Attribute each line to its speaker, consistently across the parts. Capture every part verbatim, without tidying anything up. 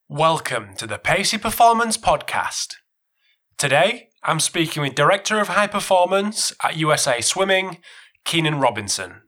Speaker 1: Welcome to the Pacey Performance Podcast. Today, I'm speaking with Director of High Performance at U S A Swimming, Keenan Robinson.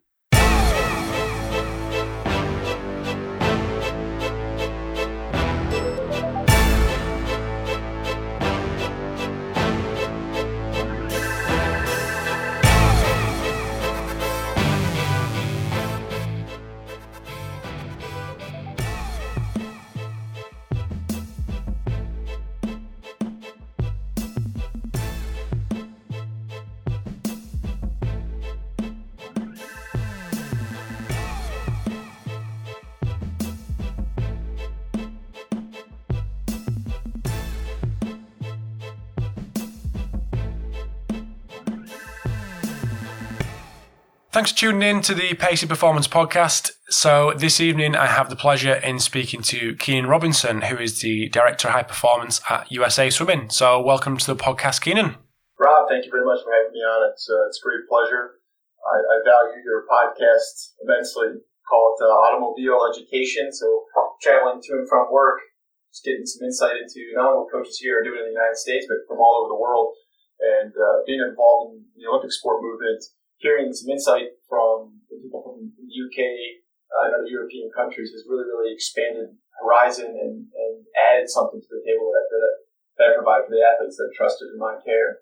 Speaker 1: Thanks for tuning in to the Pacey Performance Podcast. So this evening I have the pleasure in speaking to Keenan Robinson, who is the Director of High Performance at U S A Swimming. So welcome to the podcast, Keenan.
Speaker 2: Rob, thank you very much for having me on. It's, uh, it's a great pleasure. I, I value your podcast immensely. Call it uh, Automobile Education. So traveling to and from work, just getting some insight into not only what coaches here are doing in the United States, but from all over the world, and uh, being involved in the Olympic sport movement. Hearing some insight from the people from the U K uh, and other European countries has really, really expanded horizon and, and added something to the table that, that, that I provide for the athletes that are trusted in my care.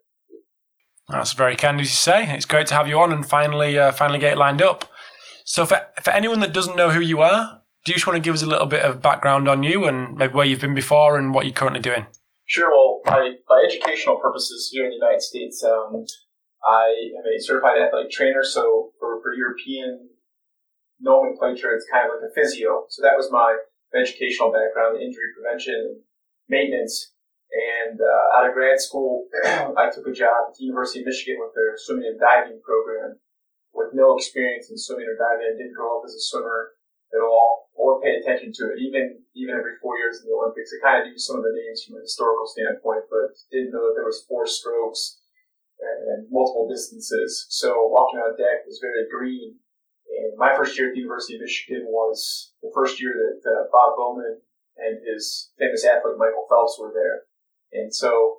Speaker 1: That's very kind of you to say. It's great to have you on and finally uh, finally get it lined up. So for, for anyone that doesn't know who you are, do you just want to give us a little bit of background on you and maybe where you've been before and what you're currently doing?
Speaker 2: Sure. Well, by, by educational purposes here in the United States, um, I am a certified athletic trainer, so for, for European nomenclature, it's kind of like a physio. So that was my educational background, injury prevention and maintenance. And uh, out of grad school, I took a job at the University of Michigan with their swimming and diving program with no experience in swimming or diving. I didn't grow up as a swimmer at all or pay attention to it, even even every four years in the Olympics. I kind of knew some of the names from a historical standpoint, but didn't know that there was four strokes and multiple distances. So walking on deck was very green. And my first year at the University of Michigan was the first year that uh, Bob Bowman and his famous athlete Michael Phelps were there. And so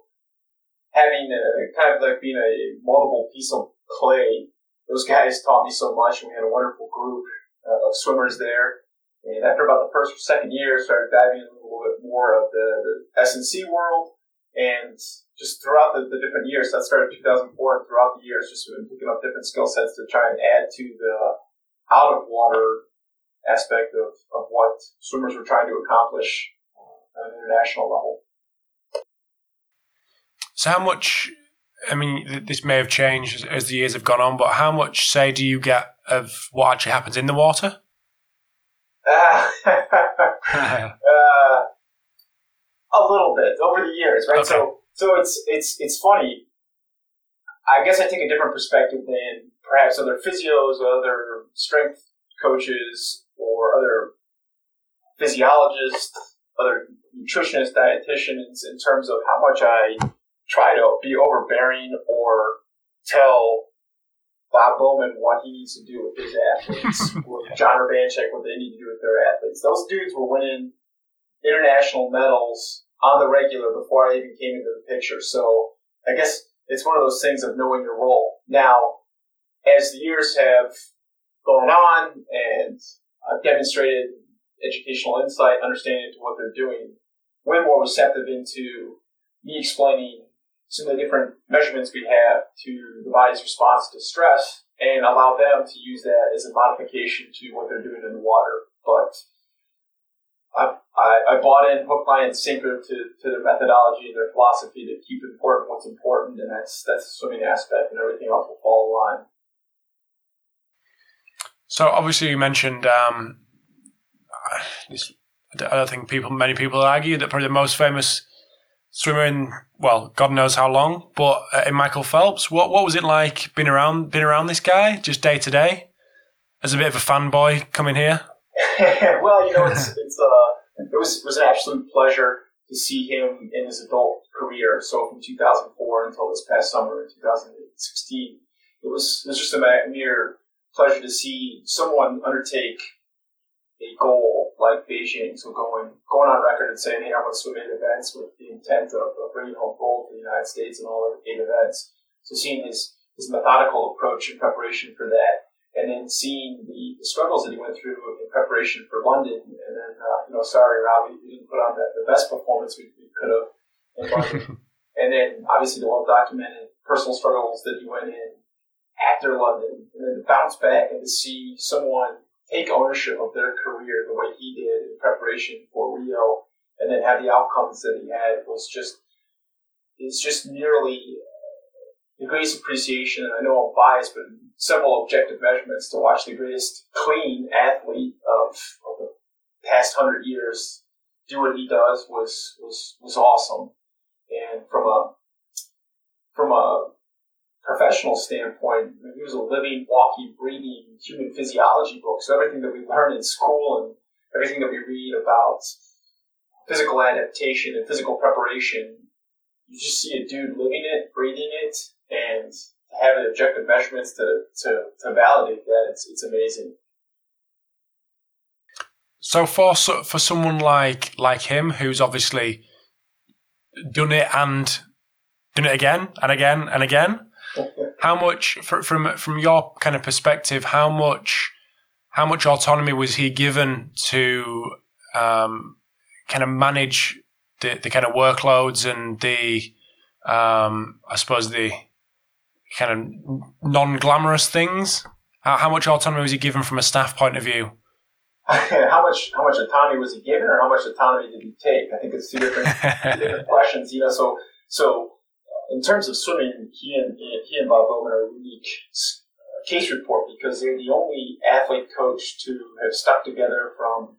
Speaker 2: having a, kind of like being a multiple piece of clay, those guys taught me so much, and we had a wonderful group uh, of swimmers there. And after about the first or second year, started diving in a little bit more of the, the S and C world. And just throughout the, the different years, that started in two thousand four, and throughout the years, just been picking up different skill sets to try and add to the out-of-water aspect of, of what swimmers were trying to accomplish uh, at an international level.
Speaker 1: So how much, I mean, this may have changed as, as the years have gone on, but how much, say, do you get of what actually happens in the water?
Speaker 2: Uh, uh, a little bit over the years, right?
Speaker 1: Okay.
Speaker 2: So so it's it's it's funny. I guess I take a different perspective than perhaps other physios or other strength coaches or other physiologists, other nutritionists, dietitians, in terms of how much I try to be overbearing or tell Bob Bowman what he needs to do with his athletes, or John Urbanchek what they need to do with their athletes. Those dudes were winning international medals on the regular before I even came into the picture. So I guess it's one of those things of knowing your role. Now, as the years have gone on and I've demonstrated educational insight, understanding into what they're doing, way more receptive into me explaining some of the different measurements we have to the body's response to stress and allow them to use that as a modification to what they're doing in the water. But I, I, I bought in hook, line, and sinker to, to their methodology and their philosophy to keep important what's important, and that's that's the swimming aspect, and everything else will fall in line.
Speaker 1: So obviously you mentioned, um, this, I don't think people, many people argue that probably the most famous swimmer in, well, God knows how long, but uh, in Michael Phelps, what what was it like being around being around this guy just day to day, as a bit of a fanboy coming here?
Speaker 2: Well, you know, it's it's uh, it was it was an absolute pleasure to see him in his adult career. So from two thousand four until this past summer in two thousand sixteen, it was it was just a mere pleasure to see someone undertake a goal like Beijing, so going going on record and saying, hey, I'm going to swim eight events with the intent of, of bringing home gold for the United States in all of eight events. So seeing his, his methodical approach in preparation for that, and then seeing the, the struggles that he went through in preparation for London, and then, uh, you know, sorry, Rob, we didn't put on the, the best performance we, we could have in London. And then, obviously, the well-documented personal struggles that he went in after London, and then to bounce back and to see someone take ownership of their career the way he did in preparation for Rio, and then have the outcomes that he had was just, it's just nearly the greatest appreciation. And I know I'm biased, but several objective measurements to watch the greatest clean athlete of, of the past hundred years do what he does was, was, was awesome. And from a, from a professional standpoint, I mean, he was a living, walking, breathing human physiology book. So everything that we learn in school and everything that we read about physical adaptation and physical preparation, you just see a dude living it, breathing it, and having objective measurements to, to, to validate that. It's it's amazing.
Speaker 1: So for for someone like like him, who's obviously done it and done it again and again and again. How much, from from your kind of perspective, how much how much autonomy was he given to um, kind of manage the, the kind of workloads and the, um, I suppose, the kind of non-glamorous things? How, how much autonomy was he given from a staff point of view?
Speaker 2: how much how much autonomy was he given, or how much autonomy did he take? I think it's two different, two different questions. You know, so so. In terms of swimming, he and he and Bob Bowman are a unique case report because they're the only athlete coach to have stuck together from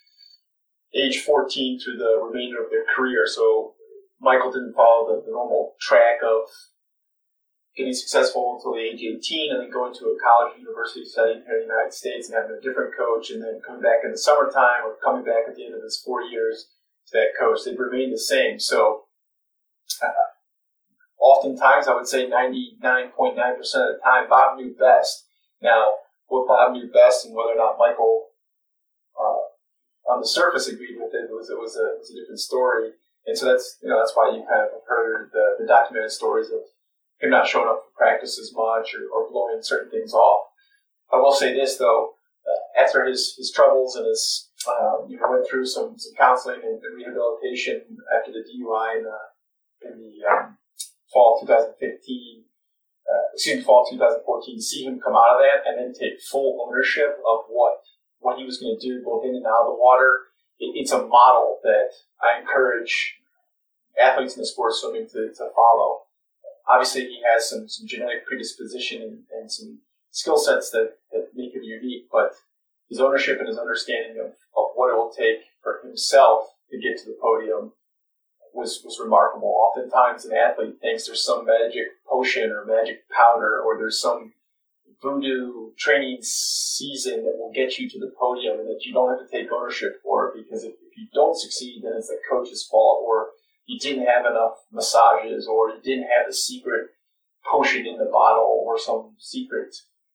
Speaker 2: age fourteen through the remainder of their career. So Michael didn't follow the, the normal track of getting successful until the age eighteen and then going to a college university setting here in the United States and having a different coach and then coming back in the summertime or coming back at the end of his four years to that coach. They've remained the same. So uh, oftentimes, I would say ninety-nine point nine percent of the time, Bob knew best. Now, what Bob knew best and whether or not Michael, uh, on the surface, agreed with it was it was a, it was a different story. And so that's you know that's why you kind of have heard the, the documented stories of him not showing up for practice as much or, or blowing certain things off. I will say this though, uh, after his, his troubles and his um, you know went through some, some counseling and, and rehabilitation after the D U I in the in the um, fall two thousand fifteen, uh, excuse me, fall two thousand fourteen, to see him come out of that and then take full ownership of what what he was going to do both in and out of the water. It, it's a model that I encourage athletes in the sport of swimming to, to follow. Obviously, he has some, some genetic predisposition and, and some skill sets that, that make him unique, but his ownership and his understanding of, of what it will take for himself to get to the podium was, was remarkable. Oftentimes an athlete thinks there's some magic potion or magic powder or there's some voodoo training season that will get you to the podium and that you don't have to take ownership for, because if, if you don't succeed, then it's the coach's fault, or you didn't have enough massages, or you didn't have the secret potion in the bottle, or some secret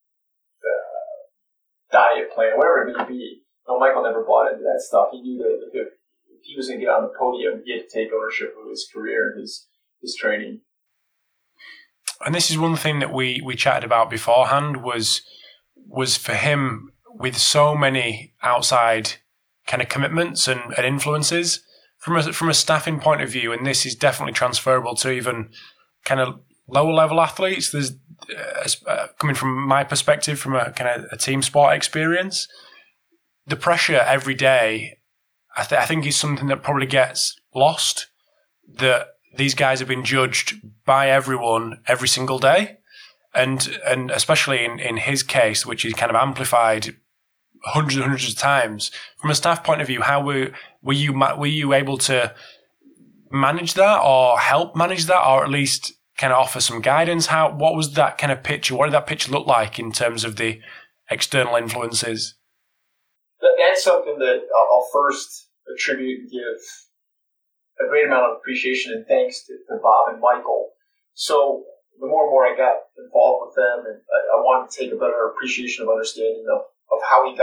Speaker 2: uh, diet plan, whatever it may be. No, Michael never bought into that stuff. He knew that if, if he was going to get on the podium, he had to take ownership of his career and his, his training.
Speaker 1: And this is one thing that we, we chatted about beforehand was was for him, with so many outside kind of commitments and, and influences from a, from a staffing point of view, and this is definitely transferable to even kind of lower level athletes. There's uh, coming from my perspective, from a kind of a team sport experience, the pressure every day, I, th- I think is something that probably gets lost, that these guys have been judged by everyone every single day. And and especially in, in his case, which is kind of amplified hundreds and hundreds of times. From a staff point of view, how were, were you were you able to manage that, or help manage that, or at least kind of offer some guidance? How what was that kind of picture? What did that picture look like in terms of the external influences?
Speaker 2: That's something that I'll first attribute and give a great amount of appreciation and thanks to, to Bob and Michael. So the more and more I got involved with them, and I, I wanted to take a better appreciation of understanding of, of how he got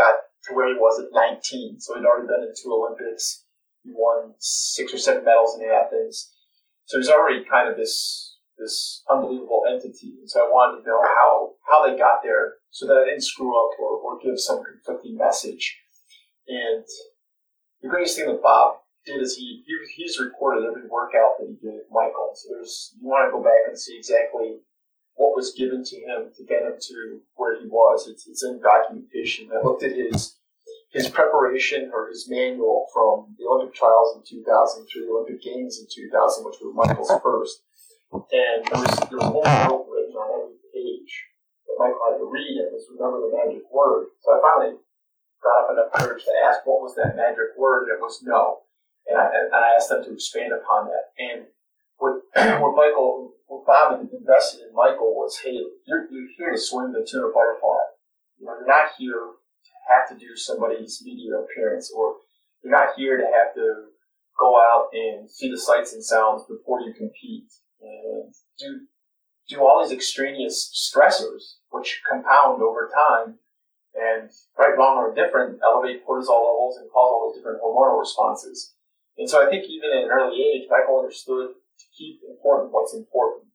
Speaker 2: to where he was at nineteen. So he'd already been in two Olympics. He won six or seven medals in Athens. So he's already kind of this this unbelievable entity. And so I wanted to know how, how they got there so that I didn't screw up or, or give some conflicting message. And the greatest thing that Bob did is he, he he's recorded every workout that he did with Michael. So there's, you want to go back and see exactly what was given to him to get him to where he was. It's, it's in documentation. I looked at his his preparation or his manual from the Olympic trials in two thousand through the Olympic Games in two thousand, which were Michael's first. And there was, there was one note written on every page that Michael had to read, and it was remember the magic word. So I finally got up enough courage to ask what was that magic word, and it was no. And I, and I asked them to expand upon that. And what, what Michael, what Bob had invested in Michael was, hey, you're, you're here to swim the tuna butterfly. You know, you're not here have to do somebody's media appearance, or you're not here to have to go out and see the sights and sounds before you compete and do do all these extraneous stressors which compound over time and, right, wrong, or different, elevate cortisol levels and cause all those different hormonal responses. And so I think even at an early age, Michael understood to keep important what's important.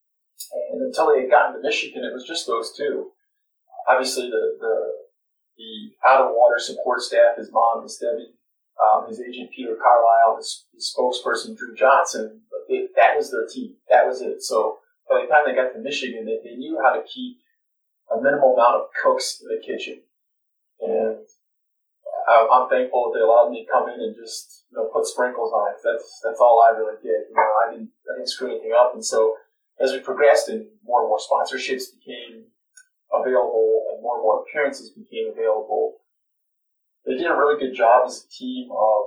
Speaker 2: And until they had gotten to Michigan, it was just those two. Obviously, the the The out-of-water support staff, his mom, Miss Debbie, um, his agent, Peter Carlisle, his, his spokesperson, Drew Johnson, it, that was their team. That was it. So by the time they got to Michigan, they, they knew how to keep a minimal amount of cooks in the kitchen. And I, I'm thankful that they allowed me to come in and just, you know, put sprinkles on it. That's that's all I really did. You know, I didn't, I didn't screw anything up. And so as we progressed and more and more sponsorships became available and more and more appearances became available, they did a really good job as a team of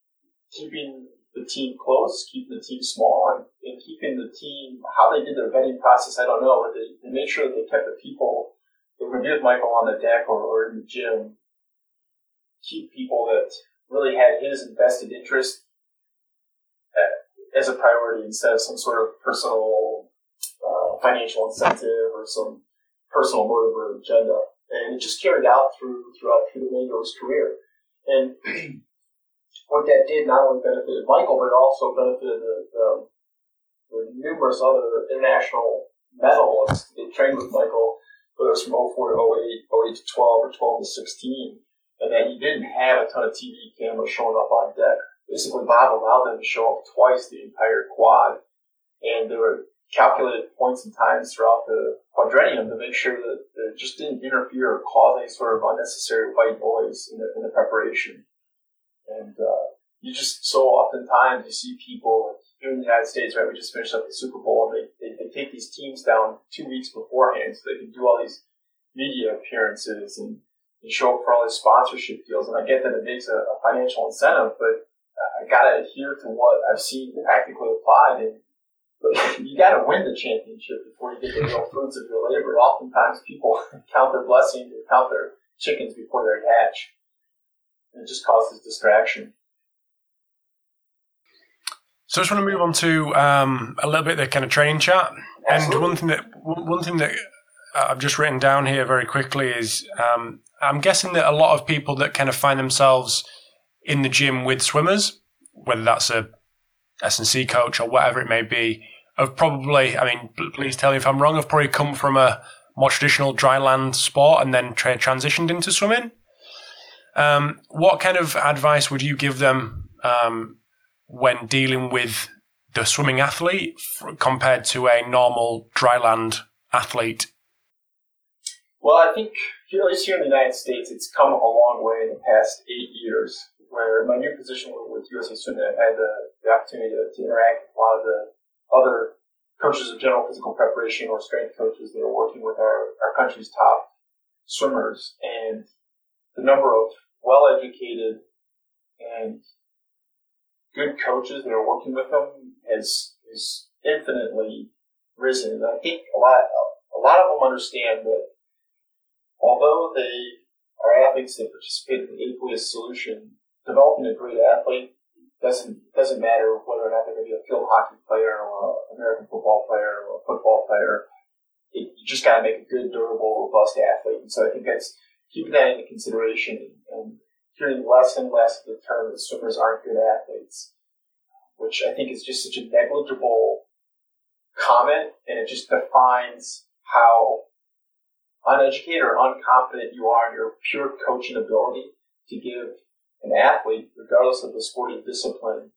Speaker 2: keeping the team close, keeping the team small, and, and keeping the team, how they did their vetting process, I don't know, but they, they made sure that they kept the people that were with Michael on the deck or, or in the gym, keep people that really had his invested interest as a priority instead of some sort of personal uh, financial incentive or some personal motive or agenda. And it just carried out through throughout through the remainder of his career. And what that did not only benefited Michael, but it also benefited the, the, the numerous other international medalists that trained with Michael, whether it was from oh four to oh eight, oh eight to twelve, or twelve to sixteen, and that he didn't have a ton of T V cameras showing up on deck. Basically, Bob allowed them to show up twice the entire quad, and there were calculated points and times throughout the quadrennium to make sure that it just didn't interfere or cause any sort of unnecessary white noise in the, in the preparation. And uh, you just so oftentimes you see people like here in the United States, right? We just finished up the Super Bowl, and they, they, they take these teams down two weeks beforehand so they can do all these media appearances and, and show up for all these sponsorship deals. And I get that it makes a, a financial incentive, but I got to adhere to what I've seen practically applied. And but you got to win the championship before you get the real fruits of your labor. Oftentimes, people count their blessings or count their chickens before they hatch. And it just causes distraction.
Speaker 1: So I just want to move on to um, a little bit of the kind of training chat. Absolutely. And one thing that one thing that I've just written down here very quickly is um, I'm guessing that a lot of people that kind of find themselves in the gym with swimmers, whether that's a S and C coach or whatever it may be, have probably, I mean, please tell me if I'm wrong, have probably come from a more traditional dry land sport and then tra- transitioned into swimming. Um, what kind of advice would you give them um, when dealing with the swimming athlete f- compared to a normal dry land athlete?
Speaker 2: Well, I think, at least here in the United States, it's come a long way in the past eight years, where my new position with U S A Swimming, I've had the, the opportunity to, to interact with a lot of the other coaches of general physical preparation or strength coaches that are working with our, our country's top swimmers. And the number of well-educated and good coaches that are working with them has, has infinitely risen. And I think a lot, a lot of them understand that although they are athletes that participate in the aqueous solution, developing a great athlete doesn't doesn't matter whether or not they're going to be a field hockey player or an American football player or a football player. It, you just got to make a good, durable, robust athlete. And so I think that's keeping that into consideration and hearing less and less of the term that swimmers aren't good athletes, which I think is just such a negligible comment, and it just defines how uneducated or unconfident you are in your pure coaching ability to give an athlete, regardless of the sporting discipline,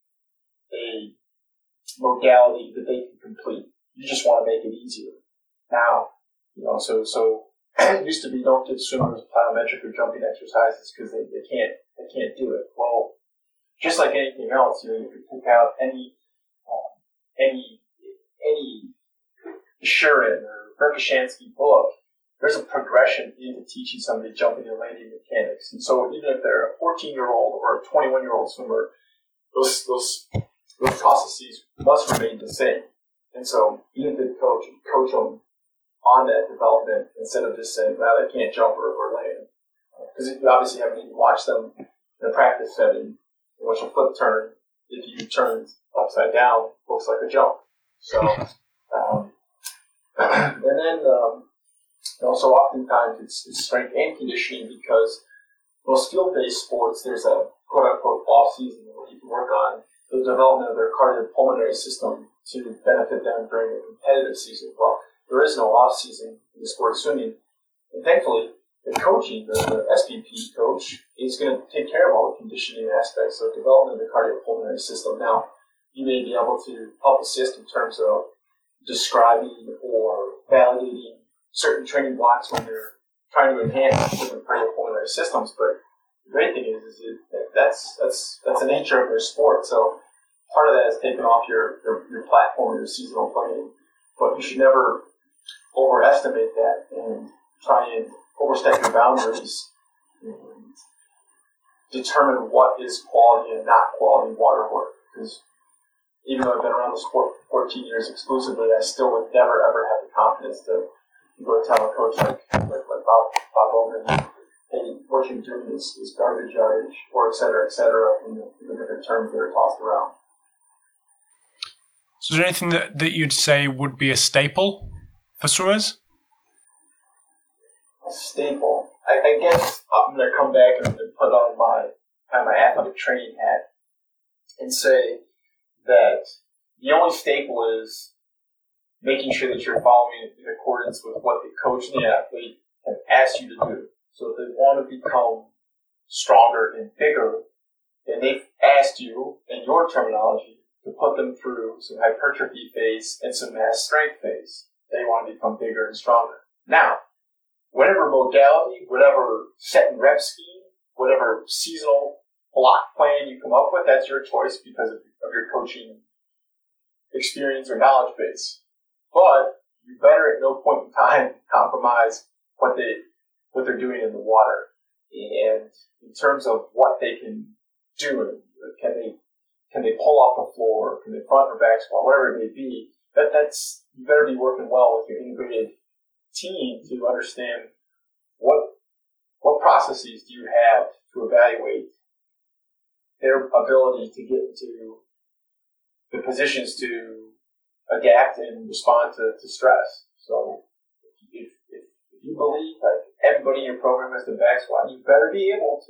Speaker 2: a modality that they can complete. You just want to make it easier. Now, you know, so so it used to be don't give swimmers plyometric or jumping exercises because they, they can't they can't do it. Well, just like anything else, you know, you can pick out any um, any any Shurin or Verkhoshansky book. There's a progression into teaching somebody jumping and landing mechanics. And so even if they're a fourteen-year-old or a twenty-one-year-old swimmer, those those those processes must remain the same. And so even the coach, coach them on that development instead of just saying, well, they can't jump or, or land. Because you obviously haven't even watched them in a practice setting. Once you flip turn, if you turn upside down, looks like a jump. So, um, and then, um, you know, so oftentimes it's, it's strength and conditioning because most field-based sports, there's a quote-unquote off-season where you can work on the development of their cardiopulmonary system to benefit them during a competitive season. Well, there is no off-season in the sport of swimming. And thankfully, the coaching, the, the S P P coach, is going to take care of all the conditioning aspects of development of the cardiopulmonary system. Now, you may be able to help assist in terms of describing or validating certain training blocks when you're trying to enhance different cardiopulmonary systems. But the great thing is, is it, that's that's that's the nature of their sport. So part of that is taking off your, your, your platform, your seasonal planning. But you should never overestimate that and try and overstep your boundaries and determine what is quality and not quality water work. Because even though I've been around the sport for fourteen years exclusively, I still would never ever have the confidence to go tell a coach like like, like Bob, Bob Bowman, hey, what you're doing is, is garbage yardage, or et cetera, et cetera, in the, in the different terms that are tossed around.
Speaker 1: So is there anything that, that you'd say would be a staple for swimmers?
Speaker 2: A staple? I, I guess I'm going to come back and, and put on my, kind of my athletic training hat and say that the only staple is making sure that you're following in accordance with what the coach and the athlete have asked you to do. So if they want to become stronger and bigger, then they've asked you, in your terminology, to put them through some hypertrophy phase and some mass strength phase. They want to become bigger and stronger. Now, whatever modality, whatever set and rep scheme, whatever seasonal block plan you come up with, that's your choice because of, of your coaching experience or knowledge base. But you better at no point in time compromise what they what they're doing in the water. And in terms of what they can do, can they can they pull off the floor, can they front or back squat, whatever it may be, that that's you better be working well with your integrated team to understand what what processes do you have to evaluate their ability to get into the positions to adapt and respond to, to stress. So if, if, if you believe like everybody in your program has the back squat, you better be able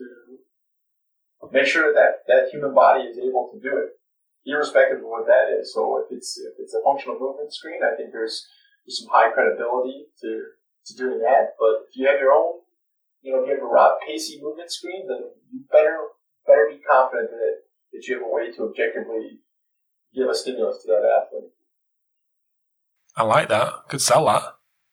Speaker 2: to make sure that that human body is able to do it, irrespective of what that is. So if it's if it's a functional movement screen, I think there's, there's some high credibility to, to doing that. But if you have your own, you know, if you have a Rob Pacey movement screen, then you better better be confident that, that you have a way to objectively give a stimulus to that athlete.
Speaker 1: I like that. Could sell that.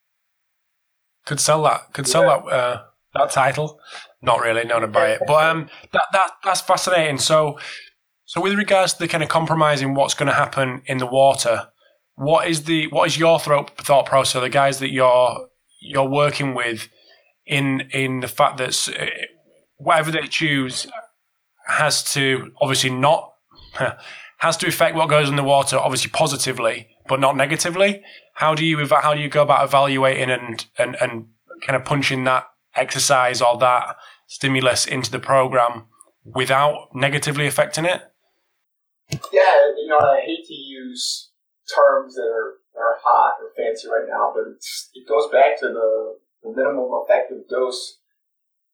Speaker 1: Could sell that. Could sell yeah. that uh, that title. Not really. No one to buy it. But um, that that that's fascinating. So, so with regards to the kind of compromising what's going to happen in the water, what is the what is your thought thought process? The guys that you're you're working with in in the fact that whatever they choose has to obviously not has to affect what goes in the water, obviously positively, but not negatively. How do you how do you go about evaluating and and, and kind of punching that exercise or that stimulus into the program without negatively affecting it?
Speaker 2: Yeah, you know, I hate to use terms that are, that are hot or fancy right now, but it's, it goes back to the, the minimum effective dose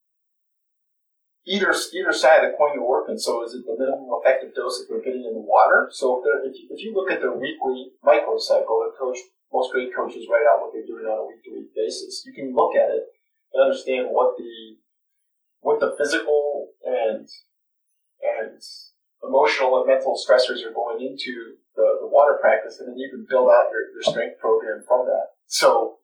Speaker 2: either either side of the coin to work. And so is it the minimum effective dose that they're getting in the water? So if, if, you, if you look at their weekly microcycle, the coach, most great coaches write out what they're doing on a week-to-week basis. You can look at it and understand what the what the physical and and emotional and mental stressors are going into the, the water practice, and then you can build out your, your strength program from that. So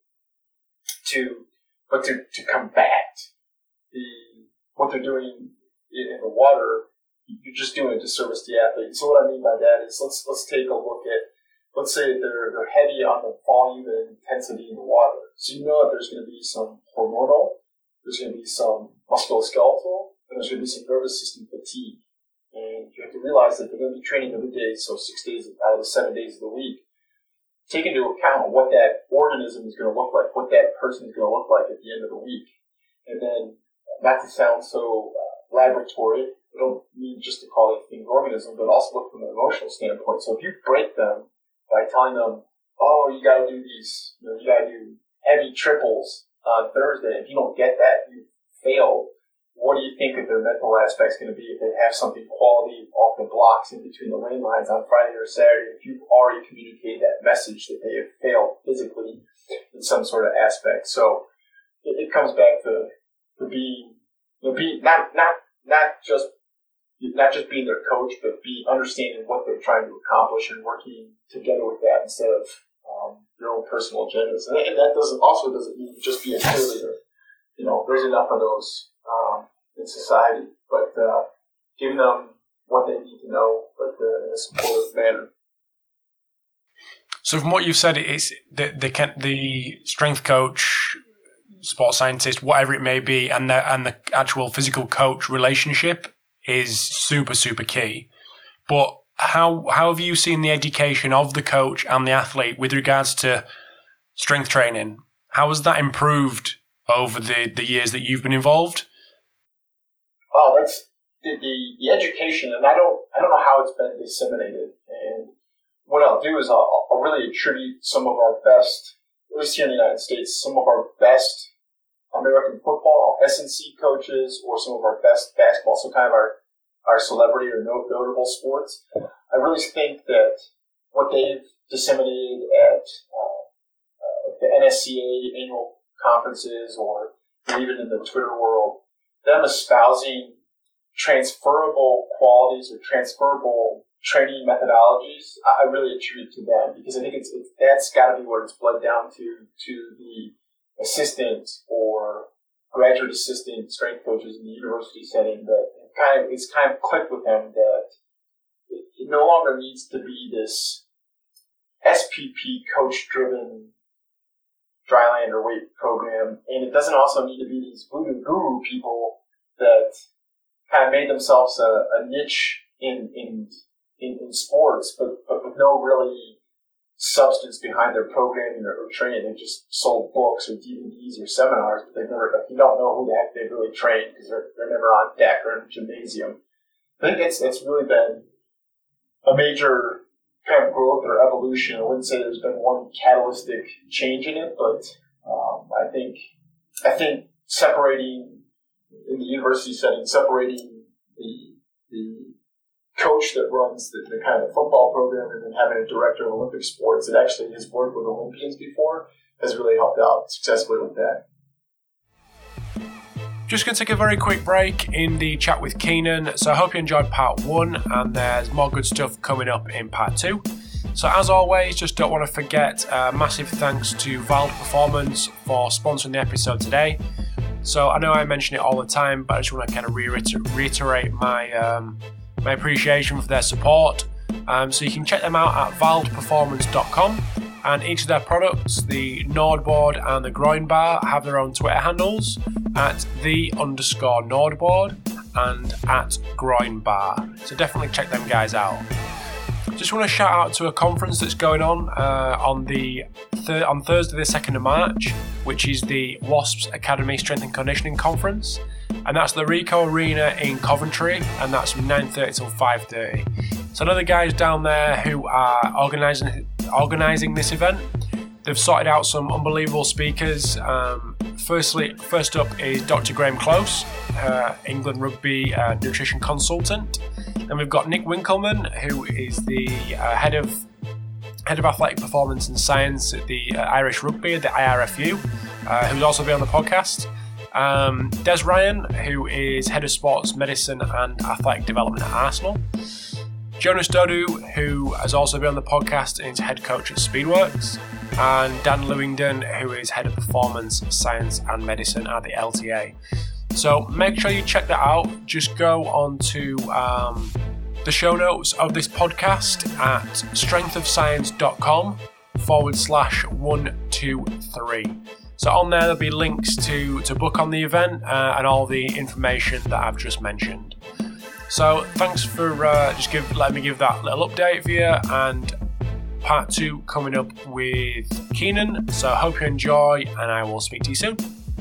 Speaker 2: to but to, to combat the what they're doing in the water, you're just doing a disservice to the athlete. So what I mean by that is let's let's take a look at, let's say they're they're heavy on the volume and intensity in the water. So you know that there's going to be some hormonal, there's going to be some musculoskeletal, and there's going to be some nervous system fatigue. And you have to realize that they're going to be training every day, so six days out of the seven days of the week. Take into account what that organism is going to look like, what that person is going to look like at the end of the week. And then, not to sound so uh, laboratory, I don't mean just to call it things organism, but also look from an emotional standpoint. So if you break them by telling them, oh, you got to do these, you know, you got to do heavy triples on Thursday. If you don't get that, you failed. What do you think that their mental aspect's going to be if they have something quality off the blocks in between the lane lines on Friday or Saturday? If you've already communicated that message that they have failed physically in some sort of aspect. So it, it comes back to, to being, you know, be not not not just not just being their coach, but be understanding what they're trying to accomplish and working together with that instead of um, your own personal agendas. And, and that doesn't also doesn't mean just be a cheerleader. You know, there's enough of those um, in society, but uh, giving them what they need to know, but uh, in a supportive manner.
Speaker 1: So, from what you've said, it's the the, the strength coach, sports scientist, whatever it may be, and the and the actual physical coach relationship is super super key. But how how have you seen the education of the coach and the athlete with regards to strength training? How has that improved over the, the years that you've been involved?
Speaker 2: Oh, that's the, the, the education, and I don't I don't know how it's been disseminated. And what I'll do is I'll, I'll really attribute some of our best, at least here in the United States, some of our best American football S and C coaches, or some of our best basketball, so kind of our, our celebrity or notable sports. I really think that what they've disseminated at uh, uh, the N S C A annual conferences, or even in the Twitter world, them espousing transferable qualities or transferable training methodologies, I really attribute to them, because I think it's, it's that's got to be where it's bled down to to the assistant or graduate assistant strength coaches in the university setting, that kind of it's kind of clicked with them that it, it no longer needs to be this S P P coach-driven drylander weight program, and it doesn't also need to be these voodoo guru people that kind of made themselves a, a niche in in, in in sports, but, but with no really substance behind their programming or, or training. They just sold books or D V Ds or seminars, but they've never, like, you don't know who the heck they've really trained because they're, they're never on deck or in a gymnasium. I think it's it's really been a major kind of growth or evolution. I wouldn't say there's been one catalytic change in it, but um, I think I think separating in the university setting, separating the the coach that runs the, the kind of football program and then having a director of Olympic sports that actually has worked with Olympians before has really helped out successfully with that.
Speaker 1: Just going to take a very quick break in the chat with Keenan. So I hope you enjoyed part one, and there's more good stuff coming up in part two. So as always, just don't want to forget uh, massive thanks to Vald Performance for sponsoring the episode today. So I know I mention it all the time, but I just want to kind of reiter- reiterate my um, my appreciation for their support. Um, so you can check them out at vald performance dot com, and each of their products, the Nordboard and the Groin Bar, have their own Twitter handles at the underscore Nordboard and at Groin Bar. So definitely check them guys out. Just want to shout out to a conference that's going on uh, on the thir- on Thursday the second of March, which is the WASP's Academy Strength and Conditioning Conference, and that's the Ricoh Arena in Coventry, and that's from nine thirty till five thirty. So I know the guys down there who are organising organising this event, they've sorted out some unbelievable speakers. Um, firstly, first up is Doctor Graham Close, uh, England rugby uh, nutrition consultant. Then we've got Nick Winkelman, who is the uh, head of head of athletic performance and science at the uh, Irish Rugby, the I R F U, uh, who's also been on the podcast. Um, Des Ryan, who is head of sports medicine and athletic development at Arsenal. Jonas Dodu, who has also been on the podcast and is head coach at Speedworks. And Dan Lewingdon, who is head of performance, science and medicine at the L T A. So make sure you check that out. Just go on to um, the show notes of this podcast at strengthofscience.com forward slash one two three. So on there, there'll be links to, to book on the event uh, and all the information that I've just mentioned. So thanks for uh, just give letting me give that little update for you, and part two coming up with Keenan. So I hope you enjoy, and I will speak to you soon.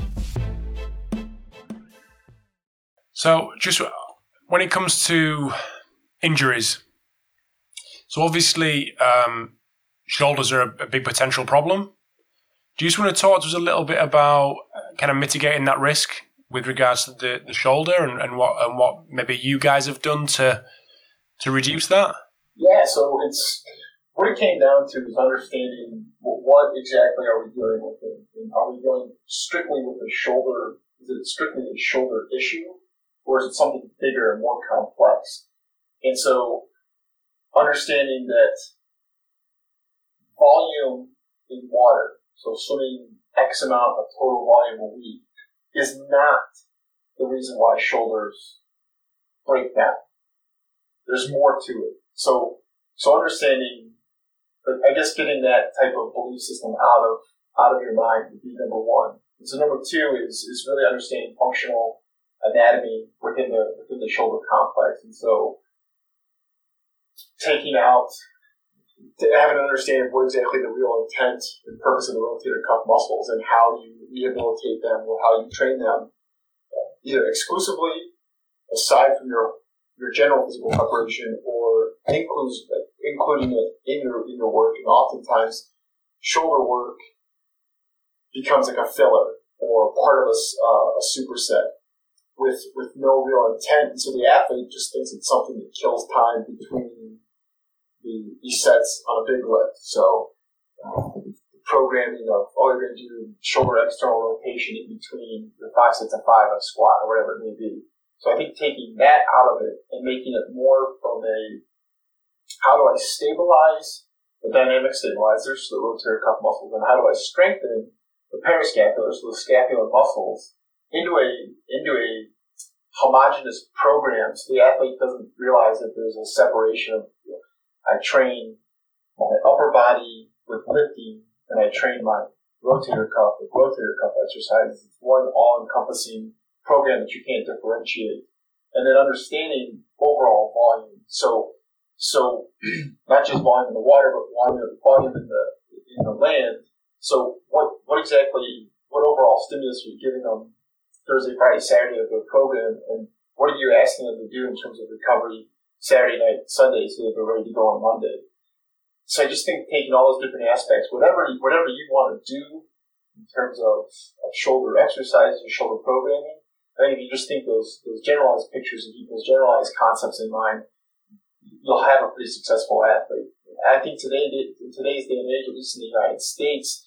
Speaker 1: So just when it comes to injuries, so obviously um, shoulders are a, a big potential problem. Do you just want to talk to us a little bit about kind of mitigating that risk with regards to the, the shoulder and, and what and what maybe you guys have done to to reduce that?
Speaker 2: Yeah, so it's what it came down to is understanding what exactly are we dealing with, and are we dealing strictly with a shoulder? Is it strictly a shoulder issue, or is it something bigger and more complex? And so, understanding that volume in water, so swimming X amount of total volume a week, is not the reason why shoulders break down. There's more to it. So, so understanding, I guess, getting that type of belief system out of out of your mind would be number one. And so number two is is really understanding functional anatomy within the within the shoulder complex. And so, taking out, to have an understanding of what exactly the real intent and purpose of the rotator cuff muscles and how you rehabilitate them or how you train them, either exclusively aside from your your general physical preparation or includes including it in your in your work. And oftentimes, shoulder work becomes like a filler or part of a, uh, a superset with with no real intent. And so the athlete just thinks it's something that kills time between the these sets on a big lift. So uh, programming of, oh, you're going to do shoulder external rotation in between your five sets of five, a squat, or whatever it may be. So I think taking that out of it and making it more from a, how do I stabilize the dynamic stabilizers, so the rotator cuff muscles, and how do I strengthen the parascapular, so the scapular muscles, into a into a homogeneous program, so the athlete doesn't realize that there's a separation of, you know, I train my upper body with lifting, and I train my rotator cuff with rotator cuff exercises. It's one all-encompassing program that you can't differentiate. And then understanding overall volume. So, so not just volume in the water, but volume, volume in the in the land. So, what what exactly, what overall stimulus are you giving them Thursday, Friday, Saturday of their program, and what are you asking them to do in terms of recovery Saturday night, Sunday, so that they're ready to go on Monday? So I just think taking all those different aspects, whatever whatever you want to do in terms of, of shoulder exercises or shoulder programming, I think if you just think those those generalized pictures and keep those generalized concepts in mind, you'll have a pretty successful athlete. I think today, in today's day and age, at least in the United States,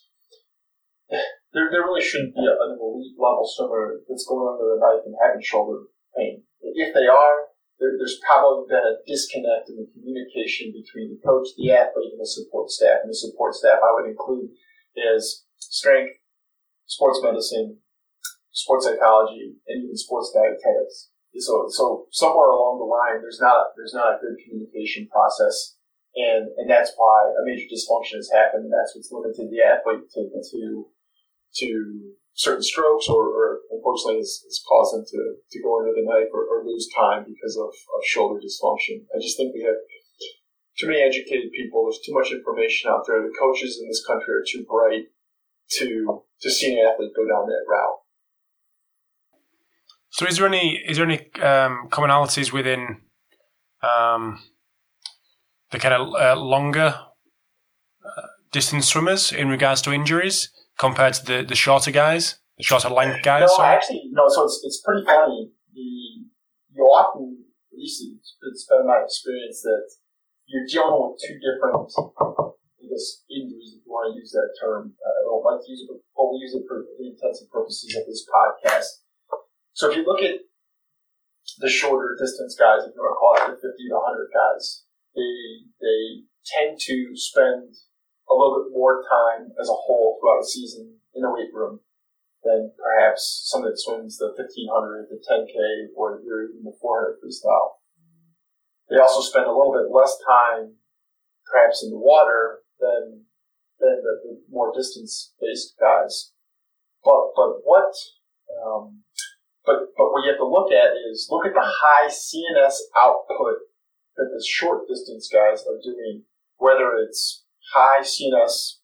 Speaker 2: there there really shouldn't be an elite level swimmer that's going under the knife and having shoulder pain. If they are, There, there's probably been a disconnect in the communication between the coach, the athlete, and the support staff. And the support staff I would include is strength, sports medicine, sports psychology, and even sports dietetics. So, so somewhere along the line, there's not there's not a good communication process, and and that's why a major dysfunction has happened. And that's what's limited the athlete to to to certain strokes, or, or unfortunately has, has caused them to, to go under the knife or, or lose time because of, of shoulder dysfunction. I just think we have too many educated people. There's too much information out there. The coaches in this country are too bright to to see an athlete go down that route.
Speaker 1: So, is there any is there any um, commonalities within um, the kind of uh, longer uh, distance swimmers in regards to injuries compared to the, the shorter guys, the shorter length guys?
Speaker 2: No,
Speaker 1: sorry?
Speaker 2: actually, no. So it's it's pretty funny. The you often, at least it's been my experience, that you're dealing with two different, I guess, injuries, if you want to use that term. Uh, I don't like to use it, but we'll use it for the intensive purposes of this podcast. So if you look at the shorter distance guys, if you want to call it the fifty to one hundred guys, they they tend to spend a little bit more time as a whole throughout a season in the weight room than perhaps someone that swims the fifteen hundred, the ten K, or even the four hundred freestyle. They also spend a little bit less time perhaps in the water than than the, the more distance-based guys. But but what um, but but what you have to look at is look at the high C N S output that the short distance guys are doing, whether it's high C N S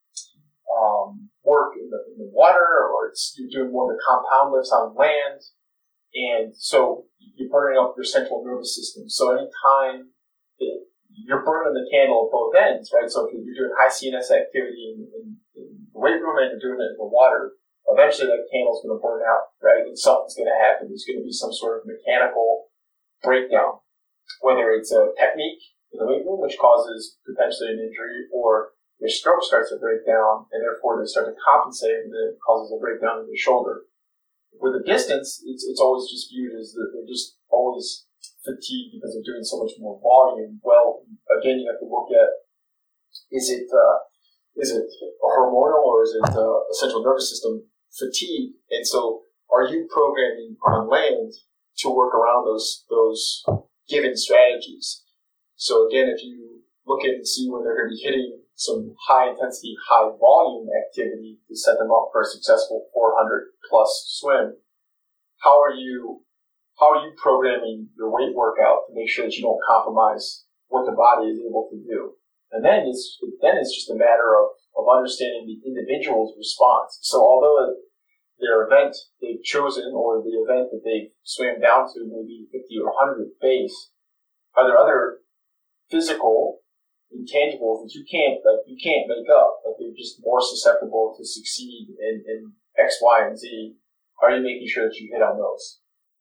Speaker 2: um, work in the, in the water, or it's you're doing more of the compound lifts on land, and so you're burning up your central nervous system. So anytime it, you're burning the candle at both ends, right? So if you're doing high C N S activity in, in, in the weight room and you're doing it in the water, eventually that candle's going to burn out, right? And something's going to happen. There's going to be some sort of mechanical breakdown, whether it's a technique in the weight room, which causes potentially an injury, or your stroke starts to break down, and therefore they start to compensate, and then it causes a breakdown in your shoulder. With the distance, it's it's always just viewed as that they're just always fatigued because they're doing so much more volume. Well, again, you have to look at, is it uh, is it hormonal or is it uh, a central nervous system fatigue? And so, are you programming on land to work around those those given strategies? So again, if you look at and see when they're going to be hitting some high intensity, high volume activity to set them up for a successful four hundred plus swim, how are you how are you programming your weight workout to make sure that you don't compromise what the body is able to do? And then it's then it's just a matter of, of understanding the individual's response. So although their event they've chosen or the event that they've swam down to maybe fifty or one hundred base, are there other physical intangibles that you can't like you can't make up? Like they're just more susceptible to succeed in, in X, Y, and Z. Are you making sure that you hit on those?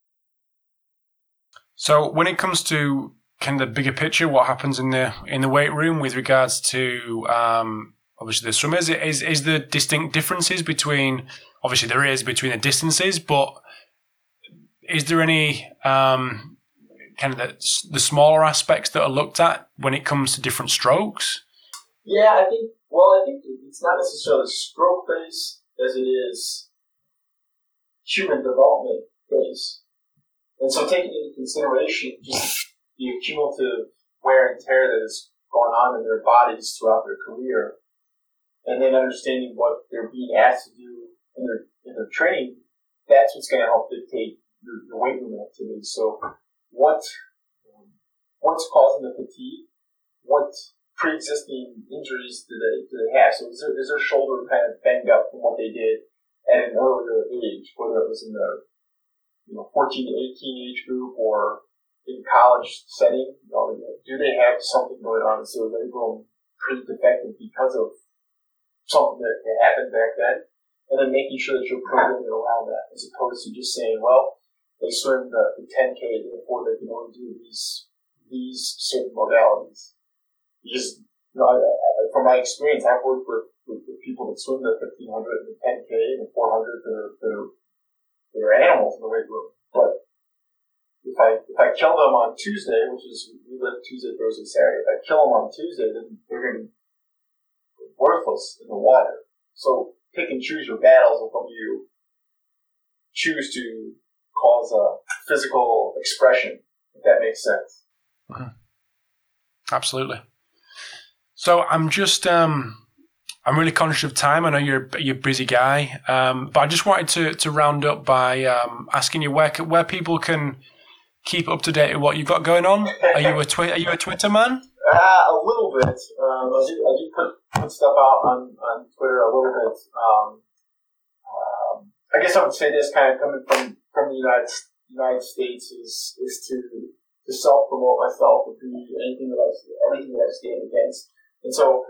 Speaker 1: So when it comes to kind of the bigger picture, what happens in the in the weight room with regards to um, obviously the swimmers, is is the distinct differences between obviously there is between the distances, but is there any um, kind of the, the smaller aspects that are looked at when it comes to different strokes?
Speaker 2: Yeah, I think, well, I think it's not necessarily stroke based as it is human development based. And so taking into consideration just the cumulative wear and tear that is going on in their bodies throughout their career, and then understanding what they're being asked to do in their, in their training, that's what's going to help dictate your, your weight room activity. So what um, what's causing the fatigue? What pre-existing injuries do they do they have? So is their, is their shoulder kind of banged up from what they did at an earlier age, whether it was in the you know fourteen to eighteen age group or in college setting? You know, do they have something going on? Is their labrum pretty defective because of something that, that happened back then? And then making sure that you're programming around that, as opposed to just saying, well, they swim the, the ten K, therefore they can only do these these certain modalities. Because, you know, I, I, from my experience, I've worked with, with, with people that swim the fifteen hundred and the ten K and the four hundred. They're, they're, they're animals in the weight room. But if I if I kill them on Tuesday, which is we live Tuesday, Thursday, Saturday, if I kill them on Tuesday, then they're going to be worthless in the water. So pick and choose your battles of what you choose to cause a physical expression, if that makes sense.
Speaker 1: Mm-hmm. Absolutely. So I'm just, um, I'm really conscious of time. I know you're you're a busy guy, um, but I just wanted to to round up by um, asking you where where people can keep up to date with what you've got going on. Are you a twi- Are you a Twitter man?
Speaker 2: Uh, a little bit. Um, I do, I do put, put stuff out on, on Twitter a little bit. Um, um, I guess I would say this, kind of coming from, from the United United States, is is to to self promote myself would be anything that I everything that I stand against. And so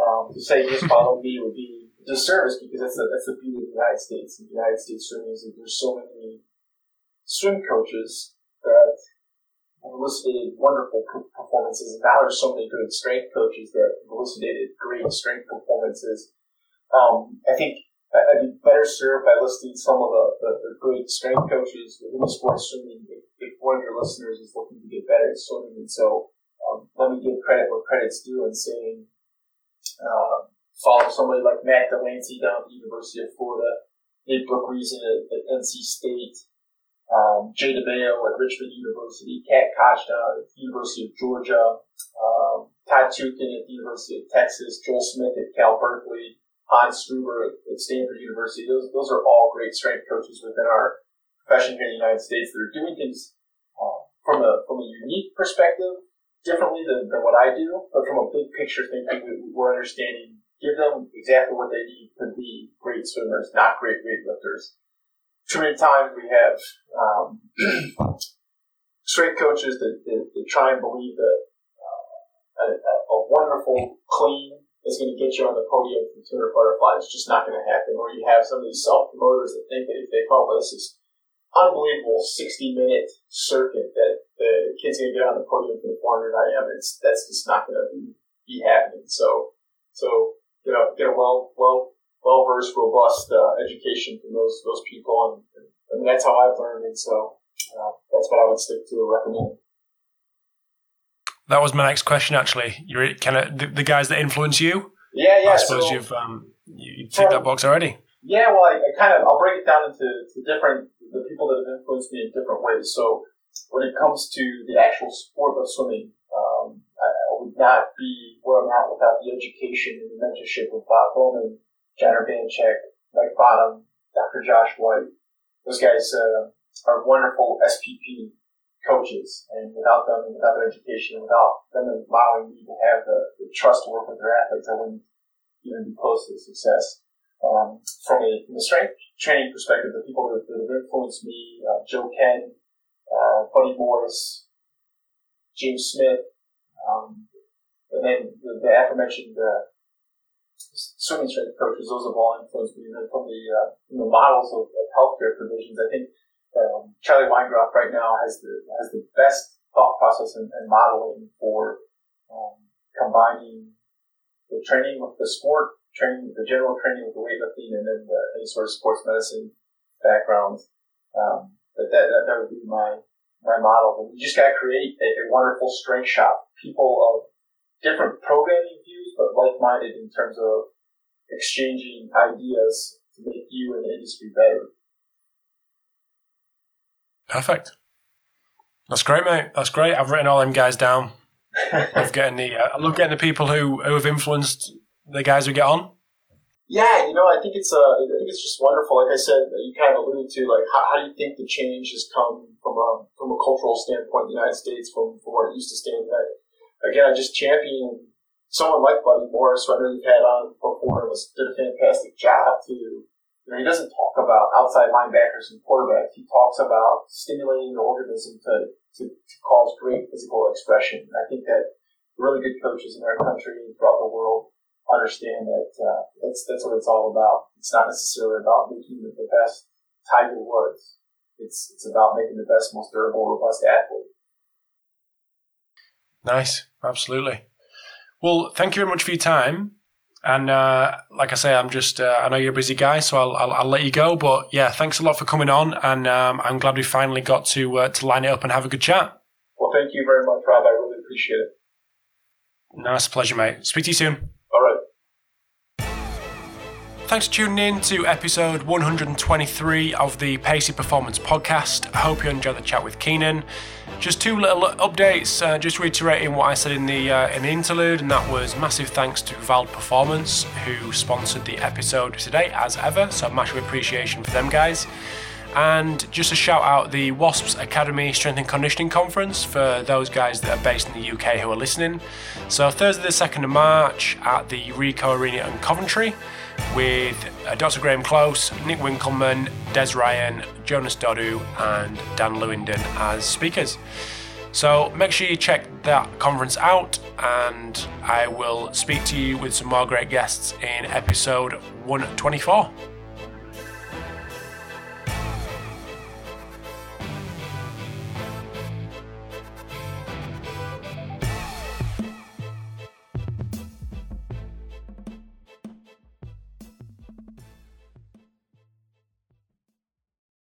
Speaker 2: Um, to say just follow me would be a disservice because that's the, that's the beauty of the United States. In the United States swimming is that there's so many swim coaches that have elicited wonderful performances, and now there's so many good strength coaches that have elicited great strength performances. Um, I think I'd be better served by listing some of the, the, the great strength coaches within the sport of swimming if, if one of your listeners is looking to get better at swimming. And so um, let me give credit where credit's due in saying uh, follow somebody like Matt Delancey down at the University of Florida, Nate Brooke Reason at, at N C State, um, Jay DeMeo at Richmond University, Kat Koch down at the University of Georgia, um, Todd Tukin at the University of Texas, Joel Smith at Cal Berkeley, Hans Struber at Stanford University. Those those are all great strength coaches within our profession here in the United States that are doing things uh, from a from a unique perspective differently than, than what I do, but from a big picture thinking, we, we're understanding, give them exactly what they need to be great swimmers, not great weightlifters. Too many times we have um, strength coaches that, that, that try and believe that uh, a, a wonderful, clean, is going to get you on the podium for two hundred butterfly. It's just not going to happen. Or you have some of these self-promoters that think that if they come up with this unbelievable sixty-minute circuit that the kid's going to get on the podium for the four hundred I M, it's, that's just not going to be, be happening. So, so you know, get a well, well, well-versed, robust uh, education from those those people, and, and I mean that's how I've learned, and so uh, that's what I would stick to and recommend.
Speaker 1: That was my next question, actually. You're kind of the, the guys that influence you.
Speaker 2: Yeah, yeah.
Speaker 1: I suppose
Speaker 2: so,
Speaker 1: you've um, you ticked that box already.
Speaker 2: Yeah, well, I, I kind of I'll break it down into to different the people that have influenced me in different ways. So when it comes to the actual sport of swimming, um, I, I would not be where I'm at without the education and the mentorship of Bob Bowman, John Urbanchek, Mike Bottom, Doctor Josh White. Those guys uh, are wonderful S P P coaches, and without them, and without their education, without them allowing me to have the, the trust to work with their athletes, I wouldn't even be close to success. Um, from, a, from a strength training perspective, the people that, that have influenced me, uh, Joe Ken, uh, Buddy Morris, James Smith, um, and then the, the aforementioned uh, swimming strength coaches, those have all influenced me. And then from the, uh, from the models of, of healthcare provisions, I think Um, Charlie Weingroff right now has the has the best thought process and, and modeling for um, combining the training with the sport, training the general training with the weightlifting, and then the, any sort of sports medicine background. Um, but that, that that would be my my model. And you just got to create a, a wonderful strength shop. People of different programming views, but like-minded in terms of exchanging ideas to make you and the industry better.
Speaker 1: Perfect. That's great, mate. That's great. I've written all them guys down. I love getting the uh, I love getting the people who, who have influenced the guys who get on.
Speaker 2: Yeah, you know, I think it's uh, I think it's just wonderful. Like I said, you kind of alluded to, like, how, how do you think the change has come from a from a cultural standpoint in the United States from, from where it used to stand? I, again, I just champion someone like Buddy Morris, who I know you've had on before, and did a fantastic job to. You know, he doesn't talk about outside linebackers and quarterbacks. He talks about stimulating the organism to, to, to cause great physical expression. And I think that really good coaches in our country and throughout the world understand that uh, that's, that's what it's all about. It's not necessarily about making the best Tiger Woods. It's, it's about making the best, most durable, robust athlete.
Speaker 1: Nice. Absolutely. Well, thank you very much for your time. And uh, like I say, I'm just, uh, I know you're a busy guy, so I'll, I'll, I'll let you go. But yeah, thanks a lot for coming on. And um, I'm glad we finally got to uh, to line it up and have a good chat.
Speaker 2: Well, thank you very much, Rob. I really appreciate it.
Speaker 1: Nice pleasure, mate. Speak to you soon.
Speaker 2: All right.
Speaker 1: Thanks for tuning in to episode one hundred twenty-three of the Pacey Performance Podcast. I hope you enjoyed the chat with Keenan. Just two little updates, uh, just reiterating what I said in the uh, in the interlude, and that was massive thanks to Vald Performance, who sponsored the episode today, as ever, so massive appreciation for them guys. And just a shout out the Wasps Academy Strength and Conditioning Conference for those guys that are based in the U K who are listening. So Thursday the second of March at the Ricoh Arena in Coventry, with uh, Doctor Graham Close, Nick Winkleman, Des Ryan, Jonas Dodu and Dan Lewington as speakers. So make sure you check that conference out, and I will speak to you with some more great guests in episode one twenty-four.